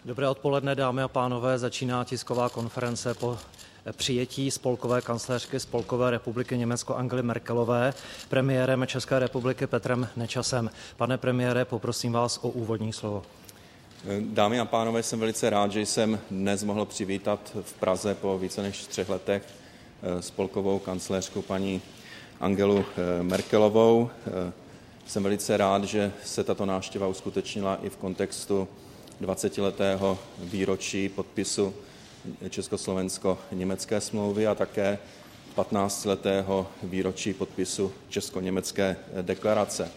Dobré odpoledne, dámy a pánové. Začíná tisková konference po přijetí spolkové kancléřky Spolkové republiky Německo Angely Merkelové premiérem České republiky Petrem Nečasem. Pane premiére, poprosím vás o úvodní slovo. Dámy a pánové, jsem velice rád, že jsem dnes mohl přivítat v Praze po více než 3 letech spolkovou kancléřku paní Angelu Merkelovou. Jsem velice rád, že se tato návštěva uskutečnila i v kontextu 20letého výročí podpisu československo-německé smlouvy a také 15letého výročí podpisu česko-německé deklarace.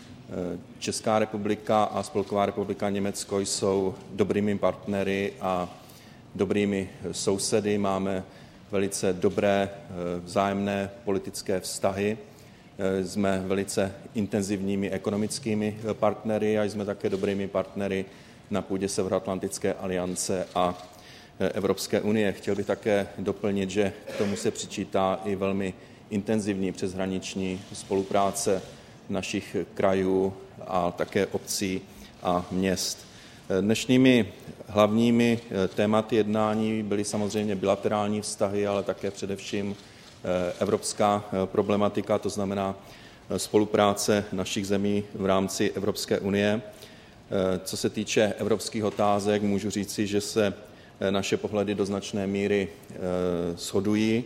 Česká republika a Spolková republika Německo jsou dobrými partnery a dobrými sousedy. Máme velice dobré vzájemné politické vztahy. Jsme velice intenzivními ekonomickými partnery a jsme také dobrými partnery na půdě Severoatlantické aliance a Evropské unie. Chtěl bych také doplnit, že k tomu se přičítá i velmi intenzivní přeshraniční spolupráce našich krajů a také obcí a měst. Dnešními hlavními tématy jednání byly samozřejmě bilaterální vztahy, ale také především evropská problematika, to znamená spolupráce našich zemí v rámci Evropské unie. Co se týče evropských otázek, můžu říci, že se naše pohledy do značné míry shodují.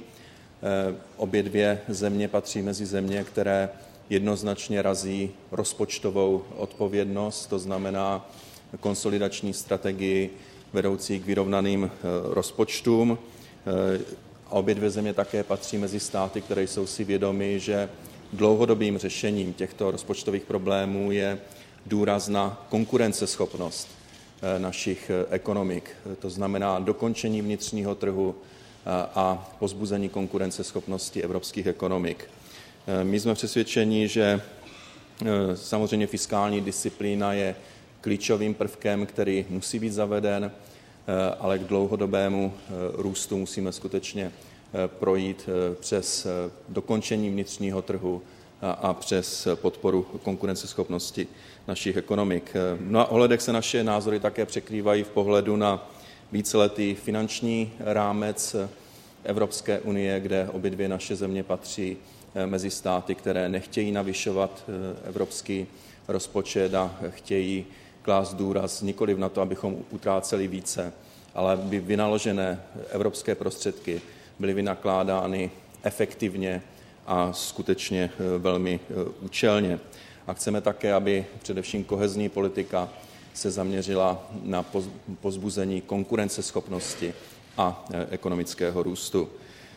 Obě dvě země patří mezi země, které jednoznačně razí rozpočtovou odpovědnost, to znamená konsolidační strategii vedoucí k vyrovnaným rozpočtům. Obě dvě země také patří mezi státy, které jsou si vědomy, že dlouhodobým řešením těchto rozpočtových problémů je důraz na konkurenceschopnost našich ekonomik. To znamená dokončení vnitřního trhu a povzbuzení konkurenceschopnosti evropských ekonomik. My jsme přesvědčeni, že samozřejmě fiskální disciplína je klíčovým prvkem, který musí být zaveden, ale k dlouhodobému růstu musíme skutečně projít přes dokončení vnitřního trhu a přes podporu konkurenceschopnosti našich ekonomik. V mnoha ohledech se naše názory také překrývají v pohledu na víceletý finanční rámec Evropské unie, kde obě dvě naše země patří mezi státy, které nechtějí navyšovat evropský rozpočet a chtějí klást důraz nikoliv na to, abychom utráceli více, ale aby vynaložené evropské prostředky byly vynakládány efektivně a skutečně velmi účelně. A chceme také, aby především kohezní politika se zaměřila na povzbuzení konkurenceschopnosti a ekonomického růstu.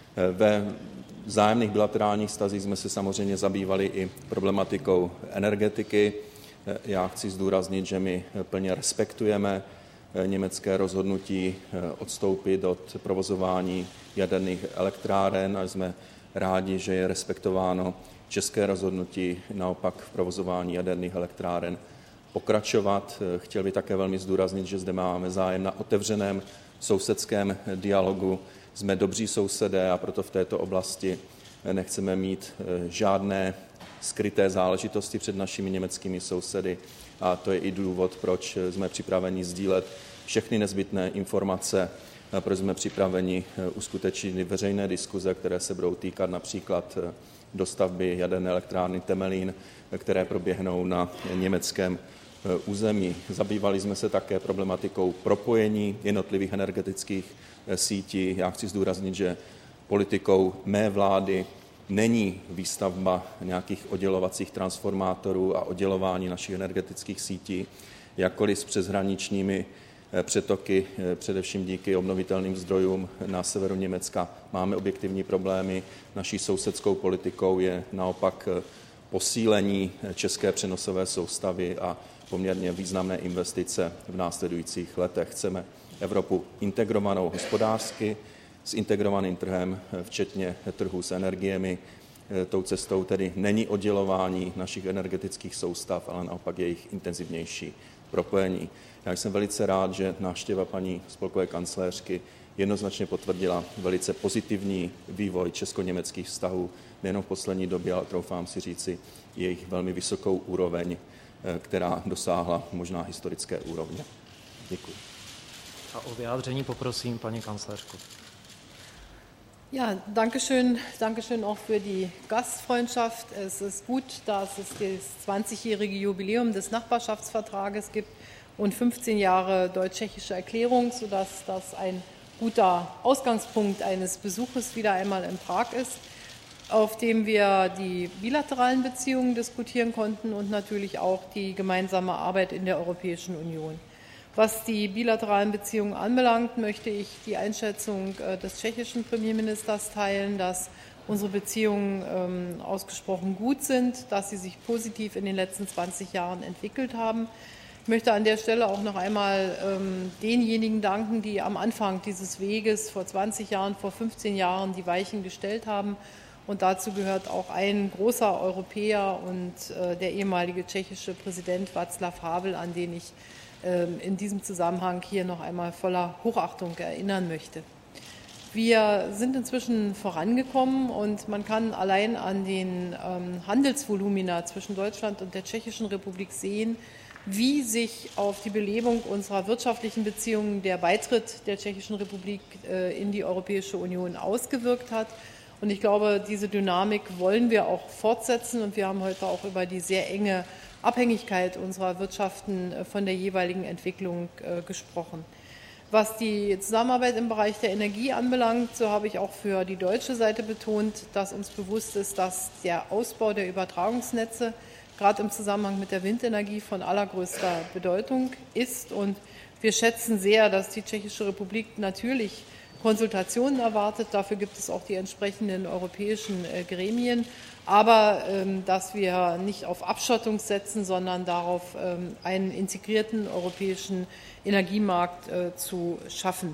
Ve vzájemných bilaterálních vztazích jsme se samozřejmě zabývali i problematikou energetiky. Já chci zdůraznit, že my plně respektujeme německé rozhodnutí odstoupit od provozování jaderných elektráren a jsme rádi, že je respektováno české rozhodnutí naopak v provozování jaderných elektráren pokračovat. Chtěl bych také velmi zdůraznit, že zde máme zájem na otevřeném sousedském dialogu. Jsme dobří sousedé a proto v této oblasti nechceme mít žádné skryté záležitosti před našimi německými sousedy a to je i důvod, proč jsme připraveni sdílet všechny nezbytné informace, proč jsme připraveni uskutečnit veřejné diskuze, které se budou týkat například dostavby jaderné elektrárny Temelín, které proběhnou na německém území. Zabývali jsme se také problematikou propojení jednotlivých energetických sítí. Já chci zdůraznit, že politikou mé vlády není výstavba nějakých oddělovacích transformátorů a oddělování našich energetických sítí, jakkoliv s přeshraničními přetoky, především díky obnovitelným zdrojům na severu Německa máme objektivní problémy. Naší sousedskou politikou je naopak posílení české přenosové soustavy a poměrně významné investice v následujících letech. Chceme Evropu integrovanou hospodářsky, s integrovaným trhem, včetně trhu s energiemi. Tou cestou tedy není oddělování našich energetických soustav, ale naopak jejich intenzivnější propojení. Já jsem velice rád, že návštěva paní spolkové kancléřky jednoznačně potvrdila velice pozitivní vývoj česko-německých vztahů nejen v poslední době, ale troufám si říci jejich velmi vysokou úroveň, která dosáhla možná historické úrovně. Děkuji. A o vyjádření poprosím paní kancléřku. Ja, Dankeschön auch für die Gastfreundschaft. Es ist gut, dass es das 20-jährige Jubiläum des Nachbarschaftsvertrages gibt und 15 Jahre deutsch-tschechische Erklärung, sodass das ein guter Ausgangspunkt eines Besuches wieder einmal in Prag ist, auf dem wir die bilateralen Beziehungen diskutieren konnten und natürlich auch die gemeinsame Arbeit in der Europäischen Union. Was die bilateralen Beziehungen anbelangt, möchte ich die Einschätzung des tschechischen Premierministers teilen, dass unsere Beziehungen ausgesprochen gut sind, dass sie sich positiv in den letzten 20 Jahren entwickelt haben. Ich möchte an der Stelle auch noch einmal denjenigen danken, die am Anfang dieses Weges vor 20 Jahren, vor 15 Jahren die Weichen gestellt haben. Und dazu gehört auch ein großer Europäer und der ehemalige tschechische Präsident Václav Havel, an den ich in diesem Zusammenhang hier noch einmal voller Hochachtung erinnern möchte. Wir sind inzwischen vorangekommen und man kann allein an den Handelsvolumina zwischen Deutschland und der Tschechischen Republik sehen, wie sich auf die Belebung unserer wirtschaftlichen Beziehungen der Beitritt der Tschechischen Republik in die Europäische Union ausgewirkt hat. Und ich glaube, diese Dynamik wollen wir auch fortsetzen und wir haben heute auch über die sehr enge Abhängigkeit unserer Wirtschaften von der jeweiligen Entwicklung gesprochen. Was die Zusammenarbeit im Bereich der Energie anbelangt, so habe ich auch für die deutsche Seite betont, dass uns bewusst ist, dass der Ausbau der Übertragungsnetze gerade im Zusammenhang mit der Windenergie von allergrößter Bedeutung ist. Und wir schätzen sehr, dass die Tschechische Republik natürlich Konsultationen erwartet. Dafür gibt es auch die entsprechenden europäischen Gremien. Aber dass wir nicht auf Abschottung setzen, sondern darauf, einen integrierten europäischen Energiemarkt zu schaffen.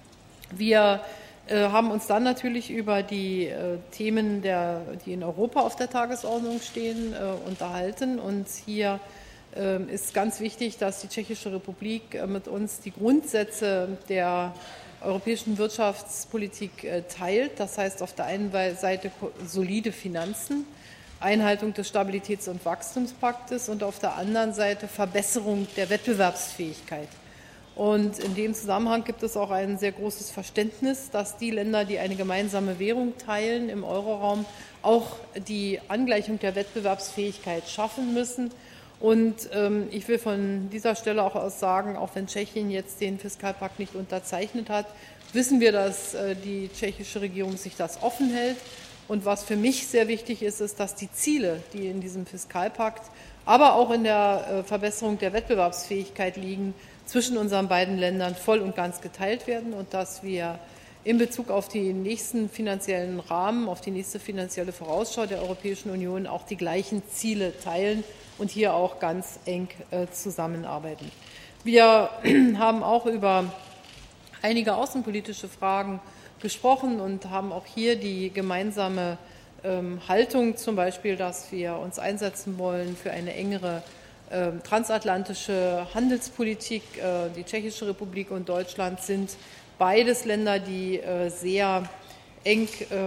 Wir haben uns dann natürlich über die Themen, die in Europa auf der Tagesordnung stehen, unterhalten. Und hier ist ganz wichtig, dass die Tschechische Republik mit uns die Grundsätze der europäischen Wirtschaftspolitik teilt. Das heißt auf der einen Seite solide Finanzen, Einhaltung des Stabilitäts- und Wachstumspaktes und auf der anderen Seite Verbesserung der Wettbewerbsfähigkeit. Und in dem Zusammenhang gibt es auch ein sehr großes Verständnis, dass die Länder, die eine gemeinsame Währung teilen im Euroraum, auch die Angleichung der Wettbewerbsfähigkeit schaffen müssen. Und ich will von dieser Stelle auch aus sagen, auch wenn Tschechien jetzt den Fiskalpakt nicht unterzeichnet hat, wissen wir, dass die tschechische Regierung sich das offen hält. Und was für mich sehr wichtig ist, ist, dass die Ziele, die in diesem Fiskalpakt, aber auch in der Verbesserung der Wettbewerbsfähigkeit liegen, zwischen unseren beiden Ländern voll und ganz geteilt werden und dass wir in Bezug auf den nächsten finanziellen Rahmen, auf die nächste finanzielle Vorausschau der Europäischen Union auch die gleichen Ziele teilen und hier auch ganz eng zusammenarbeiten. Wir haben auch über einige außenpolitische Fragen gesprochen und haben auch hier die gemeinsame Haltung, zum Beispiel, dass wir uns einsetzen wollen für eine engere transatlantische Handelspolitik. Die Tschechische Republik und Deutschland sind beides Länder, die sehr eng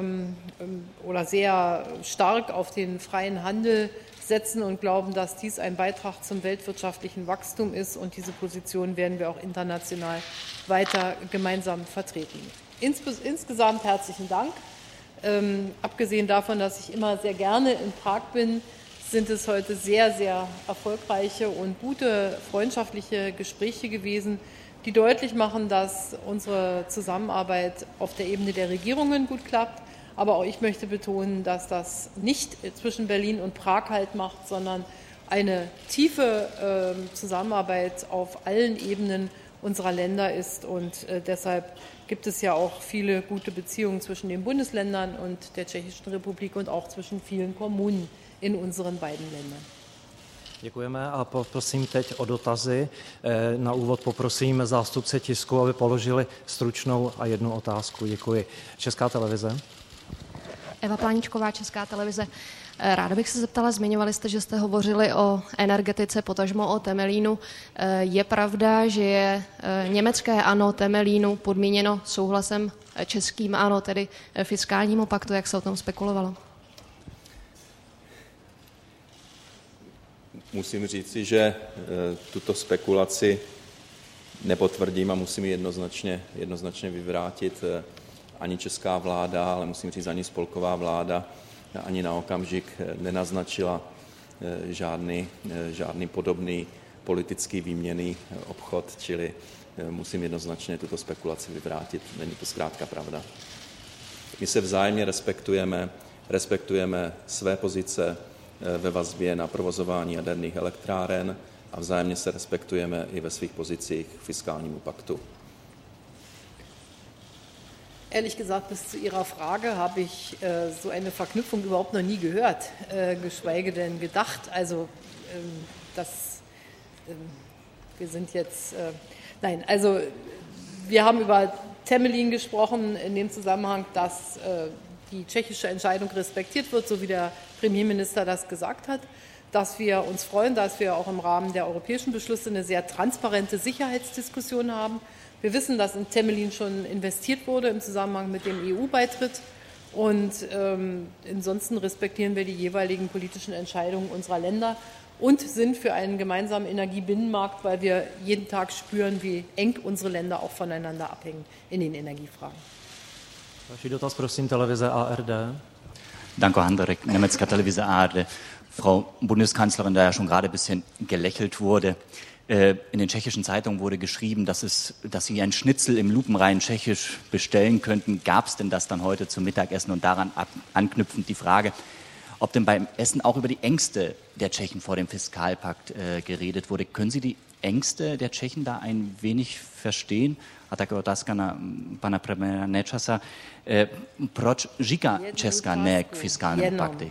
oder sehr stark auf den freien Handel setzen und glauben, dass dies ein Beitrag zum weltwirtschaftlichen Wachstum ist. Und diese Position werden wir auch international weiter gemeinsam vertreten. Insgesamt herzlichen Dank. Abgesehen davon, dass ich immer sehr gerne in Prag bin, sind es heute sehr, sehr erfolgreiche und gute freundschaftliche Gespräche gewesen, die deutlich machen, dass unsere Zusammenarbeit auf der Ebene der Regierungen gut klappt. Aber auch ich möchte betonen, dass das nicht zwischen Berlin und Prag Halt macht, sondern eine tiefe Zusammenarbeit auf allen Ebenen unserer Länder ist. Und deshalb gibt es ja auch viele gute Beziehungen zwischen den Bundesländern und der Tschechischen Republik und auch zwischen vielen Kommunen in unseren beiden Ländern. Děkujeme a poprosím teď o dotazy. Na úvod poprosím zástupce tisku, aby položili stručnou a jednu otázku. Děkuji. Česká televize. Eva Pláničková, Česká televize. Ráda bych se zeptala, zmiňovali jste, že jste hovořili o energetice, potažmo o Temelínu. Je pravda, že je německé ano Temelínu podmíněno souhlasem českým ano, tedy fiskálnímu paktu, jak se o tom spekulovalo? Musím říci, že tuto spekulaci nepotvrdím a musím ji jednoznačně vyvrátit. Ani česká vláda, ale musím říct ani spolková vláda, ani na okamžik nenaznačila žádný podobný politický výměnný obchod, čili musím jednoznačně tuto spekulaci vyvrátit. Není to zkrátka pravda. My se vzájemně respektujeme své pozice ve vazbě na provozování jaderných elektráren a vzájemně se respektujeme i ve svých pozicích k fiskálnímu paktu. Ehrlich gesagt, bis zu Ihrer Frage habe ich so eine Verknüpfung überhaupt noch nie gehört, geschweige denn gedacht. Also wir sind jetzt, also wir haben über Temelin gesprochen in dem Zusammenhang, dass die tschechische Entscheidung respektiert wird, so wie der Premierminister das gesagt hat, dass wir uns freuen, dass wir auch im Rahmen der europäischen Beschlüsse eine sehr transparente Sicherheitsdiskussion haben. Wir wissen, dass in Temelin schon investiert wurde im Zusammenhang mit dem EU-Beitritt und ansonsten respektieren wir die jeweiligen politischen Entscheidungen unserer Länder und sind für einen gemeinsamen Energiebinnenmarkt, weil wir jeden Tag spüren, wie eng unsere Länder auch voneinander abhängen in den Energiefragen. Další dotaz, prosím, televize ARD. Danke, Handerek, Německá televize ARD. Frau Bundeskanzlerin, da ja schon gerade ein bisschen gelächelt wurde, in den tschechischen Zeitungen wurde geschrieben, dass Sie ein Schnitzel im lupenreinen Tschechisch bestellen könnten. Gab es denn das dann heute zum Mittagessen? Und daran anknüpfend die Frage, ob denn beim Essen auch über die Ängste der Tschechen vor dem Fiskalpakt geredet wurde. Können Sie die Ängste der Tschechen da ein wenig verstehen? A taka otázka na pana premiéra Nečasa. Proč říká Česka ne k fiskálnímu paktu?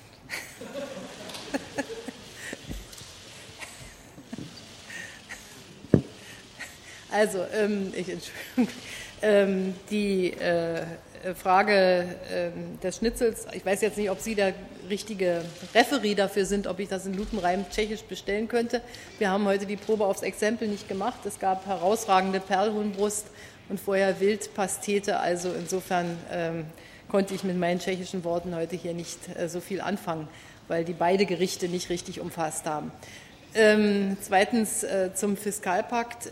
Also, die Frage des Schnitzels, ich weiß jetzt nicht, ob Sie der richtige Referee dafür sind, ob ich das in lupenreinem Tschechisch bestellen könnte. Wir haben heute die Probe aufs Exempel nicht gemacht. Es gab herausragende Perlhuhnbrust und vorher Wildpastete. Also insofern konnte ich mit meinen tschechischen Worten heute hier nicht so viel anfangen, weil die beide Gerichte nicht richtig umfasst haben. Zweitens zum Fiskalpakt.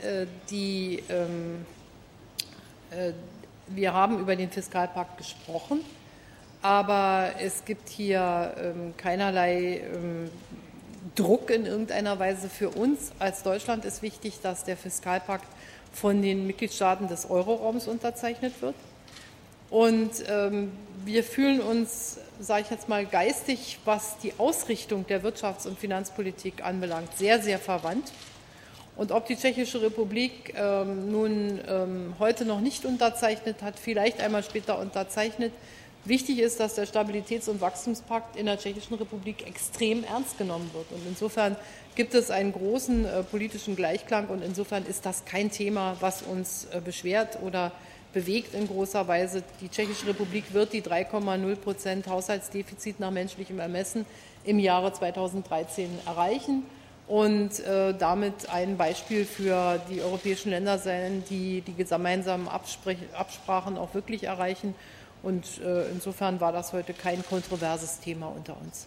Wir haben über den Fiskalpakt gesprochen, aber es gibt hier keinerlei Druck in irgendeiner Weise für uns. Als Deutschland ist wichtig, dass der Fiskalpakt von den Mitgliedstaaten des Euroraums unterzeichnet wird. Und wir fühlen uns, sage ich jetzt mal, geistig, was die Ausrichtung der Wirtschafts- und Finanzpolitik anbelangt, sehr, sehr verwandt. Und ob die Tschechische Republik nun heute noch nicht unterzeichnet hat, vielleicht einmal später unterzeichnet. Wichtig ist, dass der Stabilitäts- und Wachstumspakt in der Tschechischen Republik extrem ernst genommen wird. Und insofern gibt es einen großen politischen Gleichklang und insofern ist das kein Thema, was uns beschwert oder bewegt in großer Weise. Die Tschechische Republik wird die 3,0% Haushaltsdefizit nach menschlichem Ermessen im Jahre 2013 erreichen und damit ein Beispiel für die europäischen Länder sein, die die gemeinsamen Absprachen auch wirklich erreichen. Und insofern war das heute kein kontroverses Thema unter uns.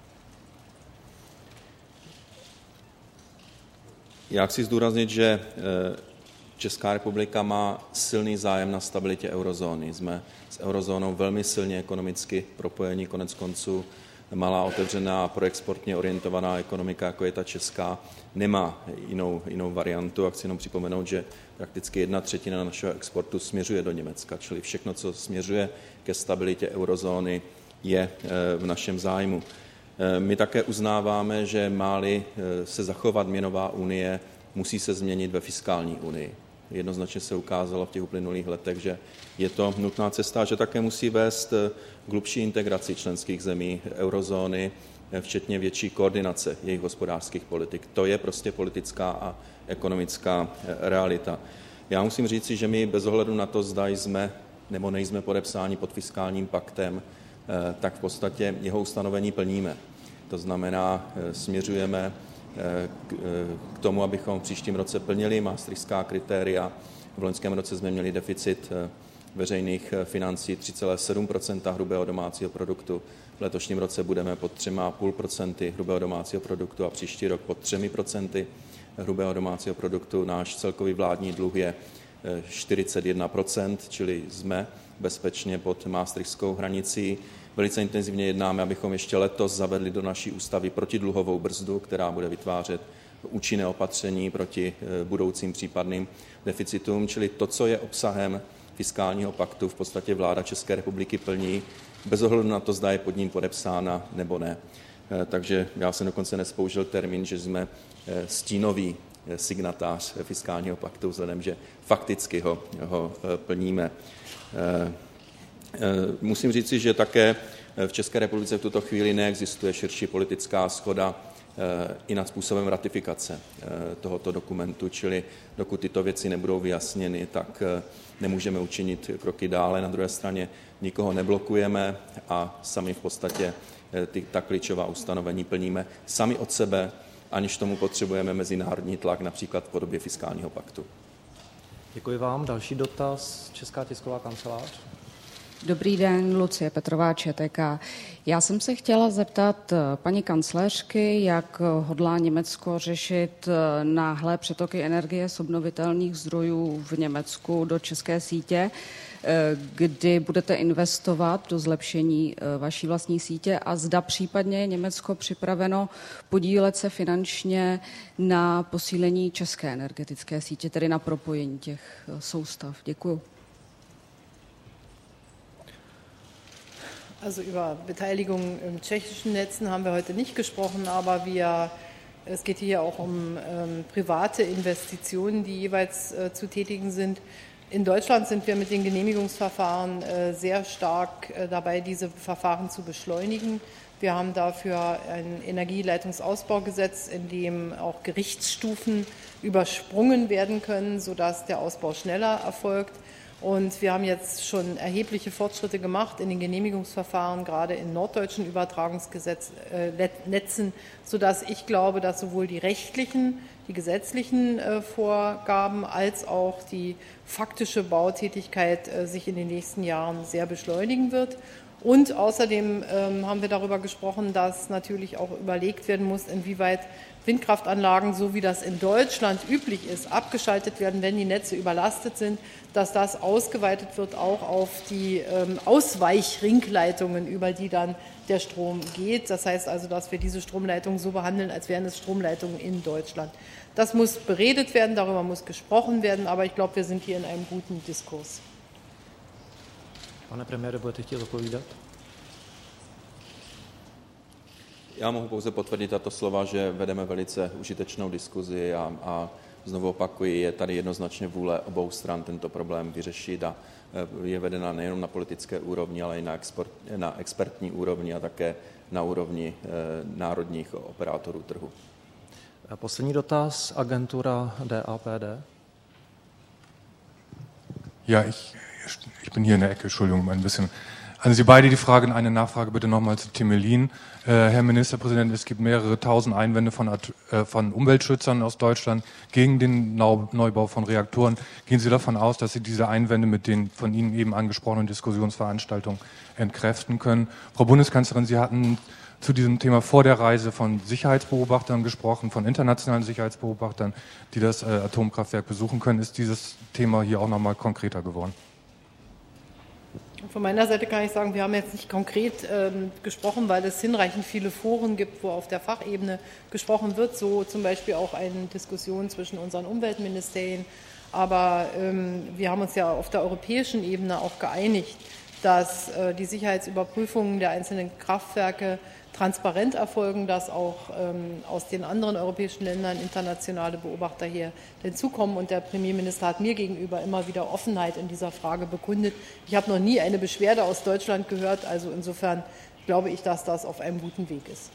Já chci zdůraznit, že Česká republika má silný zájem na stabilitě eurozóny. Jsme s eurozónou velmi silně ekonomicky propojení, konec konců malá, otevřená, proexportně orientovaná ekonomika, jako je ta česká, nemá jinou variantu. A chci jenom připomenout, že prakticky 1/3 našeho exportu směřuje do Německa, čili všechno, co směřuje ke stabilitě eurozóny, je v našem zájmu. My také uznáváme, že má-li se zachovat měnová unie, musí se změnit ve fiskální unii. Jednoznačně se ukázalo v těch uplynulých letech, že je to nutná cesta, že také musí vést k hlubší integraci členských zemí eurozóny, včetně větší koordinace jejich hospodářských politik. To je prostě politická a ekonomická realita. Já musím říci, že my bez ohledu na to, zda jsme nebo nejsme podepsáni pod fiskálním paktem, tak v podstatě jeho ustanovení plníme. To znamená, směřujeme k tomu, abychom v příštím roce plnili maastrichtská kritéria. V loňském roce jsme měli deficit veřejných financí 3,7% hrubého domácího produktu. V letošním roce budeme pod 3,5% hrubého domácího produktu a příští rok pod 3%. hrubého domácího produktu. Náš celkový vládní dluh je 41%, čili jsme bezpečně pod maastrichtskou hranicí. Velice intenzivně jednáme, abychom ještě letos zavedli do naší ústavy protidluhovou brzdu, která bude vytvářet účinné opatření proti budoucím případným deficitům, čili to, co je obsahem fiskálního paktu, v podstatě vláda České republiky plní, bez ohledu na to, zda je pod ním podepsána nebo ne. Takže já jsem dokonce nespoužil termín, že jsme stínový signatář fiskálního paktu, vzhledem, že fakticky ho plníme. Musím říci, že také v České republice v tuto chvíli neexistuje širší politická shoda i nad způsobem ratifikace tohoto dokumentu, čili dokud tyto věci nebudou vyjasněny, tak nemůžeme učinit kroky dále. Na druhé straně nikoho neblokujeme a sami v podstatě ta klíčová ustanovení plníme sami od sebe, aniž tomu potřebujeme mezinárodní tlak, například v podobě fiskálního paktu. Děkuji vám. Další dotaz, Česká tisková kancelář. Dobrý den, Lucie Petrová, ČTK. Já jsem se chtěla zeptat paní kancléřky, jak hodlá Německo řešit náhlé přetoky energie z obnovitelných zdrojů v Německu do české sítě, kdy budete investovat do zlepšení vaší vlastní sítě a zda případně je Německo připraveno podílet se finančně na posílení české energetické sítě, tedy na propojení těch soustav. Děkuju. Also über Beteiligung im tschechischen Netzen haben wir heute nicht gesprochen, aber es geht hier auch um private Investitionen, die jeweils zu tätigen sind. In Deutschland sind wir mit den Genehmigungsverfahren sehr stark dabei, diese Verfahren zu beschleunigen. Wir haben dafür ein Energieleitungsausbaugesetz, in dem auch Gerichtsstufen übersprungen werden können, sodass der Ausbau schneller erfolgt. Und wir haben jetzt schon erhebliche Fortschritte gemacht in den Genehmigungsverfahren, gerade in norddeutschen Übertragungsnetzen, sodass ich glaube, dass sowohl die gesetzlichen Vorgaben als auch die faktische Bautätigkeit sich in den nächsten Jahren sehr beschleunigen wird. Und außerdem haben wir darüber gesprochen, dass natürlich auch überlegt werden muss, inwieweit Windkraftanlagen, so wie das in Deutschland üblich ist, abgeschaltet werden, wenn die Netze überlastet sind, dass das ausgeweitet wird auch auf die Ausweichringleitungen, über die dann der Strom geht. Das heißt also, dass wir diese Stromleitungen so behandeln, als wären es Stromleitungen in Deutschland. Das muss beredet werden, darüber muss gesprochen werden, aber ich glaube, wir sind hier in einem guten Diskurs. Pane premiére, budete chtít odpovídat? Já mohu pouze potvrdit tato slova, že vedeme velice užitečnou diskuzi a znovu opakuji, je tady jednoznačně vůle obou stran tento problém vyřešit a je vedena nejenom na politické úrovni, ale i na expertní úrovni a také na úrovni národních operátorů trhu. A poslední dotaz, agentura DAPD. Ja, ich bin hier in der Ecke, Entschuldigung, ein bisschen. An Sie beide die Frage, eine Nachfrage bitte nochmal zu Temelin. Herr Ministerpräsident, es gibt mehrere tausend Einwände von Umweltschützern aus Deutschland gegen den Neubau von Reaktoren. Gehen Sie davon aus, dass Sie diese Einwände mit den von Ihnen eben angesprochenen Diskussionsveranstaltungen entkräften können? Frau Bundeskanzlerin, Sie hatten zu diesem Thema vor der Reise von Sicherheitsbeobachtern gesprochen, von internationalen Sicherheitsbeobachtern, die das Atomkraftwerk besuchen können. Ist dieses Thema hier auch nochmal konkreter geworden? Von meiner Seite kann ich sagen, wir haben jetzt nicht konkret gesprochen, weil es hinreichend viele Foren gibt, wo auf der Fachebene gesprochen wird, so zum Beispiel auch eine Diskussion zwischen unseren Umweltministerien. Aber wir haben uns ja auf der europäischen Ebene auch geeinigt, dass die Sicherheitsüberprüfungen der einzelnen Kraftwerke transparent erfolgen, dass auch aus den anderen europäischen Ländern internationale Beobachter hier hinzukommen. Und der Premierminister hat mir gegenüber immer wieder Offenheit in dieser Frage bekundet. Ich habe noch nie eine Beschwerde aus Deutschland gehört, also insofern glaube ich, dass das auf einem guten Weg ist.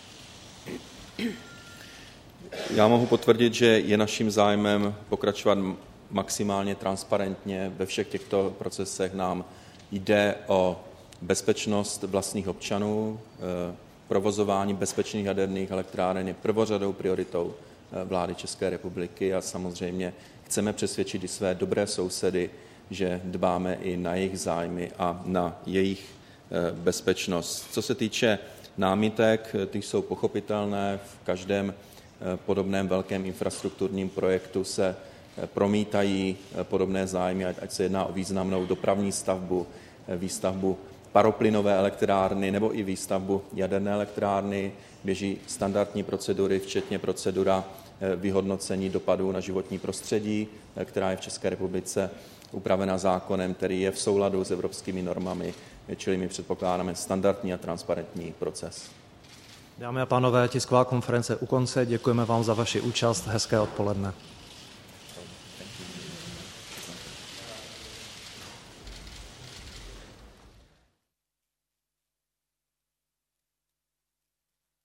Já mohu potvrdit, že je naším zájmem pokračovat maximálně transparentně ve všech těchto procesech. Nám jde o bezpečnost vlastních občanů, provozování bezpečných jaderných elektráren je prvořadou prioritou vlády České republiky a samozřejmě chceme přesvědčit i své dobré sousedy, že dbáme i na jejich zájmy a na jejich bezpečnost. Co se týče námitek, ty jsou pochopitelné. V každém podobném velkém infrastrukturním projektu se promítají podobné zájmy, ať se jedná o významnou dopravní stavbu, výstavbu paroplynové elektrárny nebo i výstavbu jaderné elektrárny. Běží standardní procedury, včetně procedura vyhodnocení dopadů na životní prostředí, která je v České republice upravena zákonem, který je v souladu s evropskými normami, čili my předpokládáme standardní a transparentní proces. Dámy a pánové, tisková konference u konce. Děkujeme vám za vaši účast. Hezké odpoledne.